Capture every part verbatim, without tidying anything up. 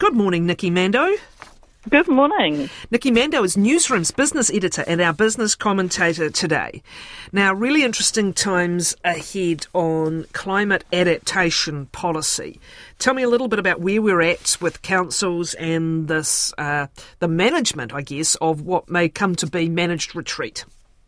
Good morning, Nikki Mando. Good morning. Nikki Mando is Newsroom's business editor and our business commentator today. Now, really interesting times ahead on climate adaptation policy. Tell me a little bit about where we're at with councils and this, uh, the management, I guess, of what may come to be managed retreat.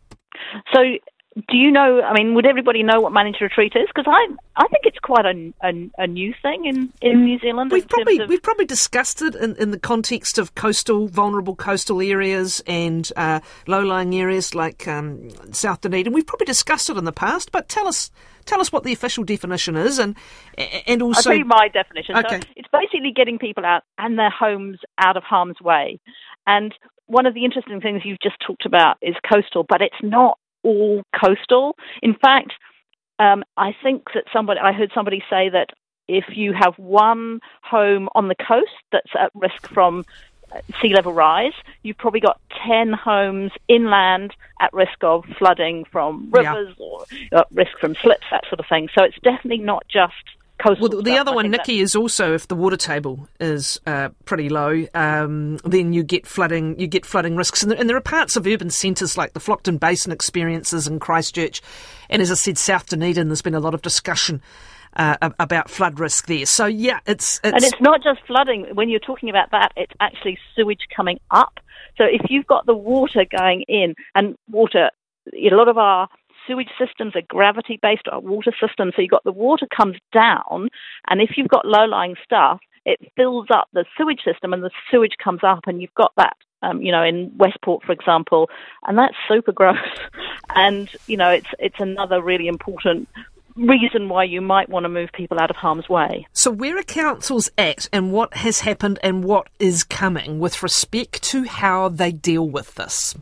So, do you know, I mean, would everybody know what managed retreat is? Because I I think it's quite a, a, a new thing in, in New Zealand. We've probably of... we've probably discussed it in, in the context of coastal, vulnerable coastal areas and uh, low-lying areas like um, South Dunedin. We've probably discussed it in the past, but tell us tell us what the official definition is, and and also... I'll tell you my definition. Okay. So it's basically getting people out and their homes out of harm's way. And one of the interesting things you've just talked about is coastal, but it's not all coastal. In fact, um, I think that somebody, I heard somebody say that if you have one home on the coast that's at risk from sea level rise, you've probably got ten homes inland at risk of flooding from rivers yeah. or at risk from slips, that sort of thing. So it's definitely not just coastal Well, the stuff. other one, Nikki, is also if the water table is uh, pretty low, um, then you get flooding. You get flooding risks, and there, and there are parts of urban centres like the Flockton Basin experiences in Christchurch, and as I said, South Dunedin. There's been a lot of discussion uh, about flood risk there. So yeah, it's, it's and it's not just flooding. When you're talking about that, it's actually sewage coming up. So if you've got the water going in, and water, a lot of our sewage systems are gravity-based water systems, so you've got the water comes down, and if you've got low-lying stuff, it fills up the sewage system, and the sewage comes up, and you've got that, um, you know, in Westport, for example, and that's super gross. And, you know, it's it's another really important reason why you might want to move people out of harm's way. So where are councils at, and what has happened and what is coming with respect to how they deal with this?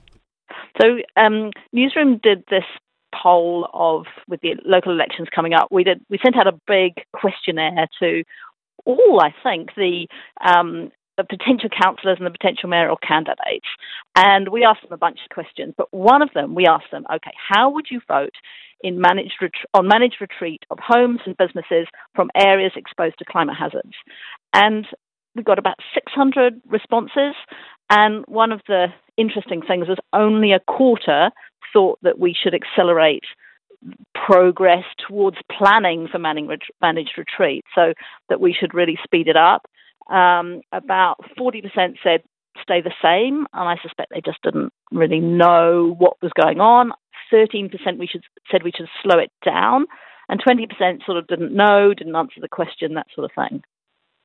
So um, Newsroom did this poll of, with the local elections coming up, we did we sent out a big questionnaire to all, I think, the um, the potential councillors and the potential mayoral candidates, and we asked them a bunch of questions. But one of them, we asked them, okay, how would you vote in managed ret- on managed retreat of homes and businesses from areas exposed to climate hazards? And we got about six hundred responses, and one of the interesting things was only a quarter thought that we should accelerate progress towards planning for managed retreat, so that we should really speed it up. Um, about forty percent said stay the same, and I suspect they just didn't really know what was going on. thirteen percent we should said we should slow it down, and twenty percent sort of didn't know, didn't answer the question, that sort of thing.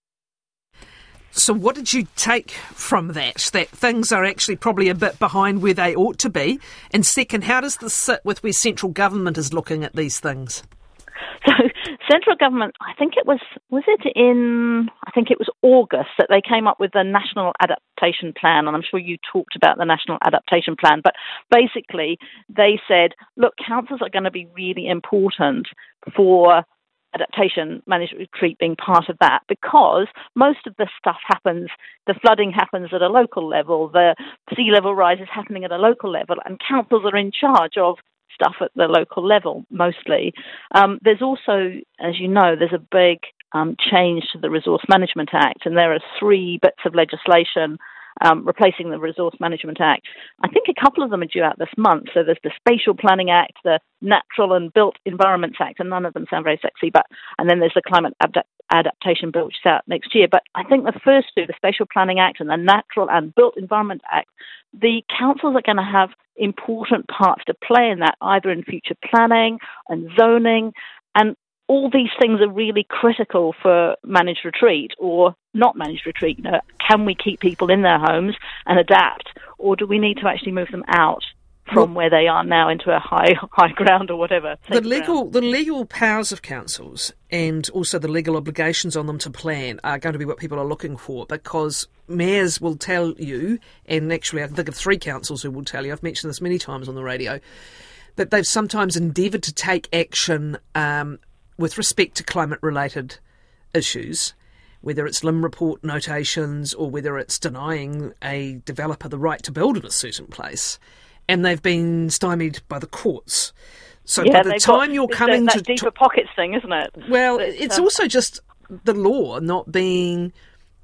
So what did you take from that? That things are actually probably a bit behind where they ought to be? And second, how does this sit with where central government is looking at these things? So central government, I think it was, was it in, I think it was August that they came up with the National Adaptation Plan, and I'm sure you talked about the National Adaptation Plan, but basically they said, look, councils are going to be really important for adaptation managed retreat being part of that, because most of this stuff happens, the flooding happens at a local level, the sea level rise is happening at a local level, and councils are in charge of stuff at the local level mostly. Um, there's also, as you know, there's a big um, change to the Resource Management Act, and there are three bits of legislation Um, replacing the Resource Management Act. I think a couple of them are due out this month. So there's the Spatial Planning Act, the Natural and Built Environments Act, and none of them sound very sexy, but and then there's the Climate Ad- Adaptation Bill, which is out next year. But I think the first two, the Spatial Planning Act and the Natural and Built Environment Act, the councils are going to have important parts to play in that, either in future planning and zoning, and all these things are really critical for managed retreat or not managed retreat. You know, can we keep people in their homes and adapt, or do we need to actually move them out from well, where they are now into a high high ground or whatever? The legal ground. the legal powers of councils and also the legal obligations on them to plan are going to be what people are looking for, because mayors will tell you, and actually I can think of three councils who will tell you, I've mentioned this many times on the radio, that they've sometimes endeavoured to take action um, with respect to climate-related issues, whether it's L I M report notations or whether it's denying a developer the right to build in a certain place, and they've been stymied by the courts. So yeah, by the time got, you're coming that, to... That deeper pockets thing, isn't it? Well, but, it's um, also just the law not being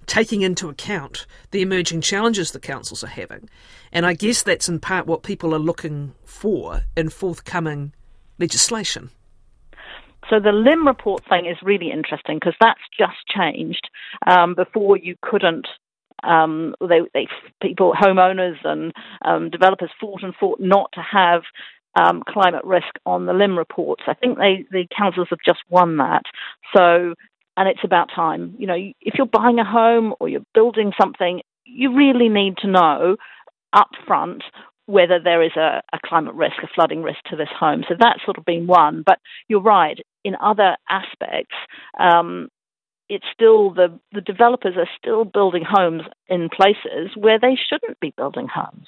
taking into account the emerging challenges the councils are having. And I guess that's in part what people are looking for in forthcoming legislation. So the L I M report thing is really interesting because that's just changed. Um, before you couldn't, um, they, they people, homeowners and um, developers fought and fought not to have um, climate risk on the L I M reports. I think they the councils have just won that. So, and it's about time. You know, if you're buying a home or you're building something, you really need to know up front whether there is a, a climate risk, a flooding risk to this home. So that's sort of been one. But you're right, in other aspects, um, it's still the, the developers are still building homes in places where they shouldn't be building homes.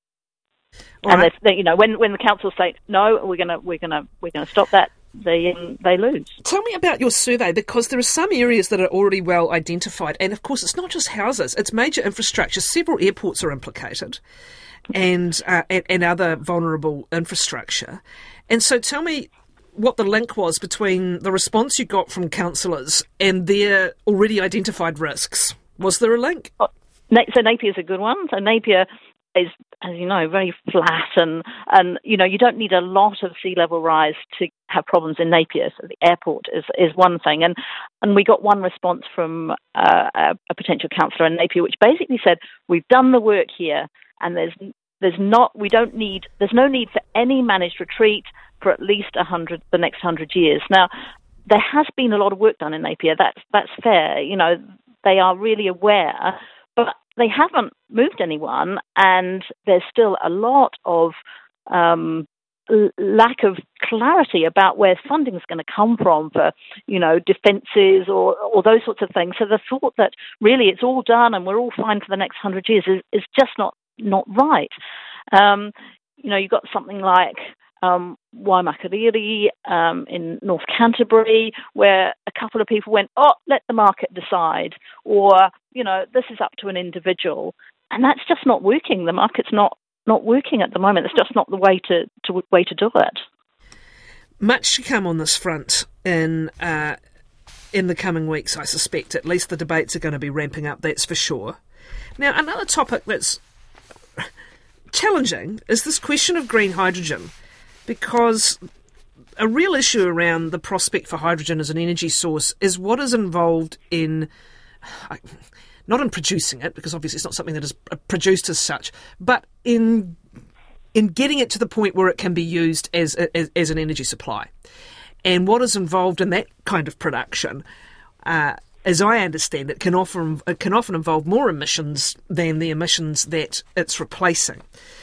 All and right. they, you know, when when the councils say no, we're gonna we're gonna we're gonna stop that, they um, they lose. Tell me about your survey, because there are some areas that are already well identified, and of course it's not just houses; it's major infrastructure. Several airports are implicated, and uh, and, and other vulnerable infrastructure. And so, tell me what the link was between the response you got from councillors and their already identified risks. Was there a link? Oh, so Napier's a good one. So Napier is, as you know, very flat, and, and you know, you don't need a lot of sea level rise to have problems in Napier. So the airport is, is one thing. And and we got one response from uh, a, a potential councillor in Napier, which basically said, we've done the work here, and there's there's not we don't need there's no need for any managed retreat for at least a hundred the next hundred years. Now, there has been a lot of work done in Napier. That's that's fair. You know, they are really aware, but they haven't moved anyone, and there's still a lot of um, l- lack of clarity about where funding is going to come from for, you know, defences or, or those sorts of things. So the thought that really it's all done and we're all fine for the next hundred years is, is just not not right. Um, you know, you've got something like Um, Waimakariri um, in North Canterbury, where a couple of people went, oh, let the market decide, or, you know, this is up to an individual. And that's just not working. The market's not, not working at the moment. It's just not the way to, to way to do it. Much to come on this front in uh, in the coming weeks, I suspect. At least the debates are going to be ramping up, that's for sure. Now, another topic that's challenging is this question of green hydrogen, because a real issue around the prospect for hydrogen as an energy source is what is involved in, not in producing it, because obviously it's not something that is produced as such, but in in getting it to the point where it can be used as as, as an energy supply. And what is involved in that kind of production, uh, as I understand it, can often it can often involve more emissions than the emissions that it's replacing.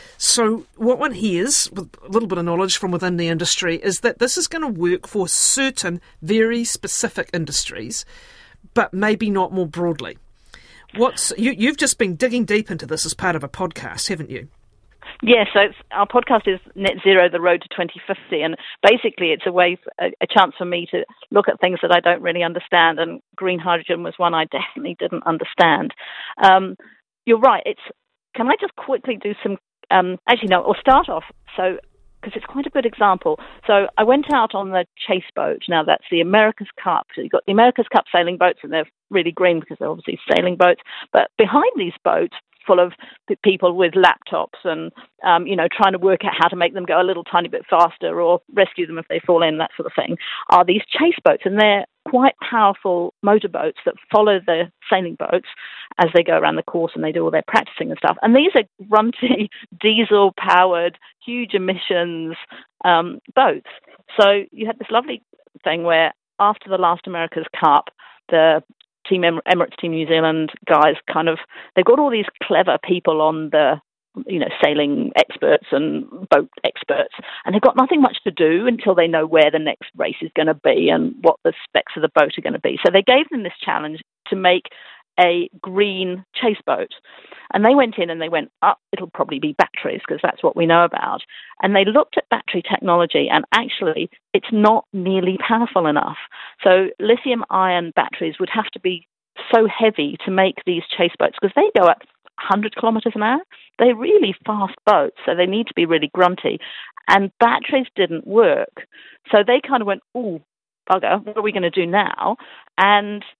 So what one hears, with a little bit of knowledge from within the industry, is that this is going to work for certain very specific industries, but maybe not more broadly. What's you, you've just been digging deep into this as part of a podcast, haven't you? Yes, so it's, our podcast is Net Zero, The Road to twenty fifty, and basically it's a way, a, a chance for me to look at things that I don't really understand, and green hydrogen was one I definitely didn't understand. Um, you're right, it's, can I just quickly do some Um, actually, no, I'll start off, so because it's quite a good example. So I went out on the Chase boat. Now, that's the America's Cup. So you've got the America's Cup sailing boats, and they're really green because they're obviously sailing boats. But behind these boats, full of people with laptops and, um, you know, trying to work out how to make them go a little tiny bit faster or rescue them if they fall in, that sort of thing, are these Chase boats. And they're quite powerful motorboats that follow the sailing boats as they go around the course and they do all their practicing and stuff. And these are grunty, diesel-powered, huge emissions um, boats. So you had this lovely thing where after the last America's Cup, the Team Emirates, Team New Zealand guys kind of, they've got all these clever people on the, you know, sailing experts and boat experts, and they've got nothing much to do until they know where the next race is going to be and what the specs of the boat are going to be. So they gave them this challenge to make a green chase boat. And they went in and they went, oh, it'll probably be batteries because that's what we know about. And they looked at battery technology, and actually it's not nearly powerful enough. So lithium ion batteries would have to be so heavy to make these chase boats because they go at one hundred kilometres an hour. They're really fast boats, so they need to be really grunty. And batteries didn't work. So they kind of went, oh, bugger, what are we going to do now? And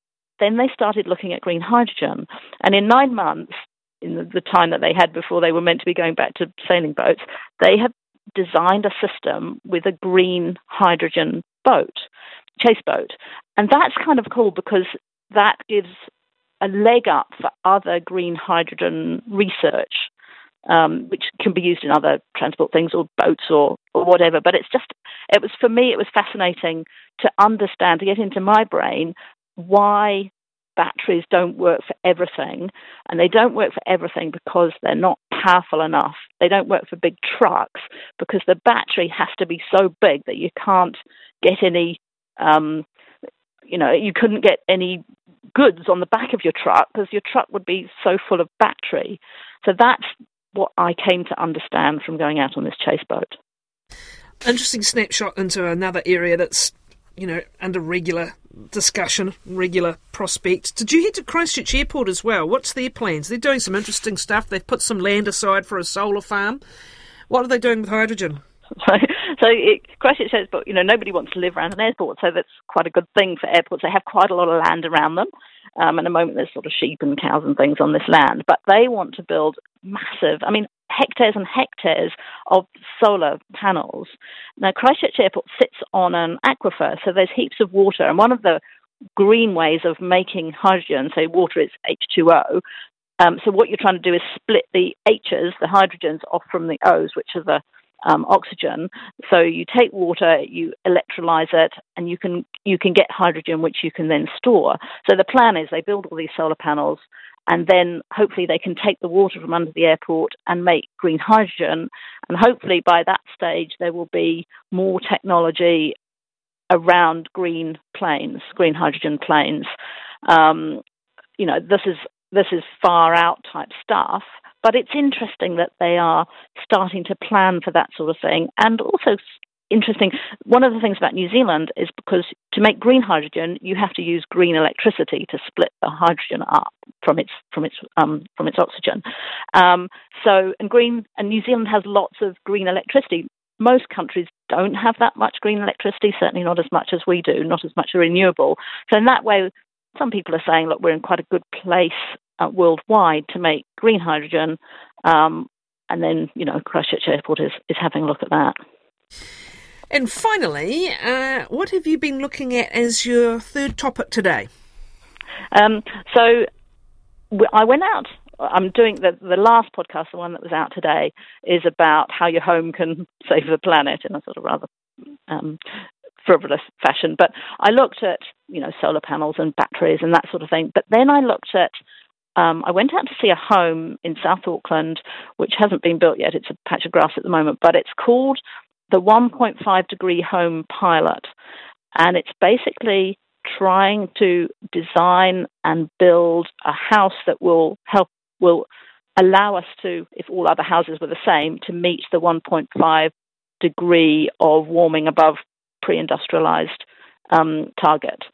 then they started looking at green hydrogen. And in nine months, in the, the time that they had before they were meant to be going back to sailing boats, they had designed a system with a green hydrogen boat, chase boat. And that's kind of cool because that gives a leg up for other green hydrogen research, um, which can be used in other transport things or boats or, or whatever. But it's just, it was, for me, it was fascinating to understand, to get into my brain, why batteries don't work for everything. And they don't work for everything because they're not powerful enough. They don't work for big trucks because the battery has to be so big that you can't get any, um, you know, you couldn't get any goods on the back of your truck because your truck would be so full of battery. So that's what I came to understand from going out on this chase boat. Interesting snapshot into another area that's, you know, under regular discussion, regular prospect. Did you head to Christchurch Airport as well? What's their plans? They're doing some interesting stuff. They've put some land aside for a solar farm. What are they doing with hydrogen? So, so it, Christchurch Airport, you know, nobody wants to live around an airport, so that's quite a good thing for airports. They have quite a lot of land around them. Um, at the moment, there's sort of sheep and cows and things on this land, but they want to build massive, I mean, hectares and hectares of solar panels. Now, Christchurch Airport sits on an aquifer, so there's heaps of water, and one of the green ways of making hydrogen, so water is H two O, um, so what you're trying to do is split the H's, the hydrogens, off from the O's, which are the Um, oxygen. So you take water, you electrolyze it, and you can you can get hydrogen, which you can then store. So the plan is they build all these solar panels, and then hopefully they can take the water from under the airport and make green hydrogen. And hopefully by that stage there will be more technology around green planes, green hydrogen planes. Um, you know, this is this is far out type stuff. But it's interesting that they are starting to plan for that sort of thing. And also interesting, one of the things about New Zealand is because to make green hydrogen, you have to use green electricity to split the hydrogen up from its from its um, from its oxygen. Um, so and green and New Zealand has lots of green electricity. Most countries don't have that much green electricity, certainly not as much as we do, not as much renewable. So in that way, some people are saying, look, we're in quite a good place uh, worldwide to make green hydrogen. Um, and then, you know, Christchurch Airport is, is having a look at that. And finally, uh, what have you been looking at as your third topic today? Um, so I went out. I'm doing the, the last podcast, the one that was out today, is about how your home can save the planet in a sort of rather um, frivolous fashion. But I looked at, you know, solar panels and batteries and that sort of thing. But then I looked at, um, I went out to see a home in South Auckland, which hasn't been built yet. It's a patch of grass at the moment, but it's called the one point five degree home pilot. And it's basically trying to design and build a house that will help, will allow us to, if all other houses were the same, to meet the one point five degree of warming above pre-industrialized um, target.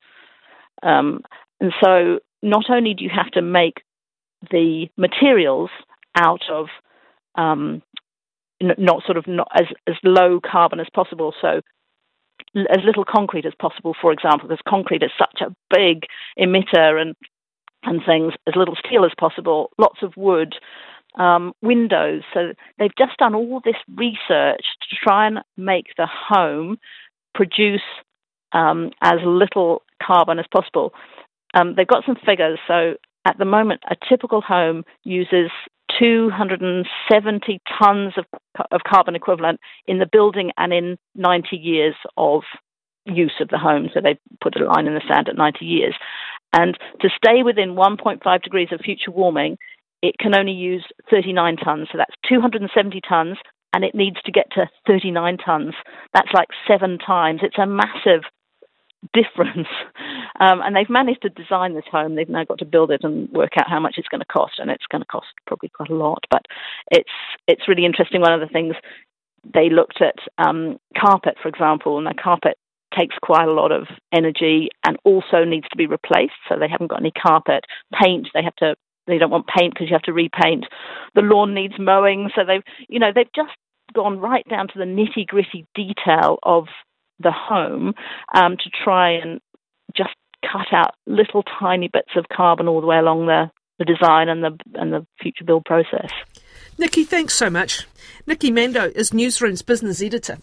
Um, and so not only do you have to make the materials out of um, n- not sort of not as, as low carbon as possible, so l- as little concrete as possible, for example, because concrete is such a big emitter and and things, as little steel as possible, lots of wood, um, windows. So they've just done all this research to try and make the home produce um, as little carbon as possible. Um, they've got some figures. So at the moment, a typical home uses two hundred seventy tons of, of carbon equivalent in the building and in ninety years of use of the home. So they put a line in the sand at ninety years. And to stay within one point five degrees of future warming, it can only use thirty-nine tons. So that's two hundred seventy tons, and it needs to get to thirty-nine tons. That's like seven times. It's a massive difference. Um, and they've managed to design this home. They've now got to build it and work out how much it's going to cost, and it's going to cost probably quite a lot. But it's it's really interesting. One of the things they looked at um, carpet, for example, and the carpet takes quite a lot of energy and also needs to be replaced. So they haven't got any carpet. Paint, they have to. They don't want paint because you have to repaint. The lawn needs mowing. So they've, you know, they've just gone right down to the nitty gritty detail of the home um, to try and just cut out little tiny bits of carbon all the way along the, the design and the and the future build process. Nikki, thanks so much. Nikki Mando is Newsroom's business editor.